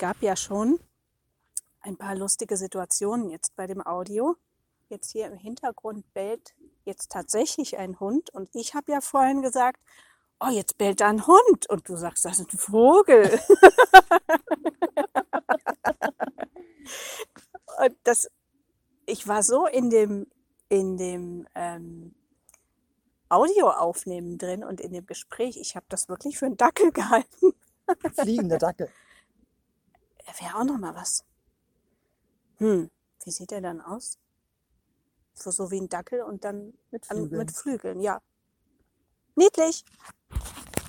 gab ja schon ein paar lustige Situationen jetzt bei dem Audio. Jetzt hier im Hintergrund bellt jetzt tatsächlich ein Hund und ich habe ja vorhin gesagt, oh, jetzt bellt da ein Hund und du sagst, das ist ein Vogel. Und ich war so in dem Audioaufnehmen drin und in dem Gespräch, ich habe das wirklich für einen Dackel gehalten. Fliegender Dackel. Wäre auch noch mal was. Wie sieht er dann aus? So wie ein Dackel und dann Mit Flügeln. mit Flügeln, ja. Niedlich.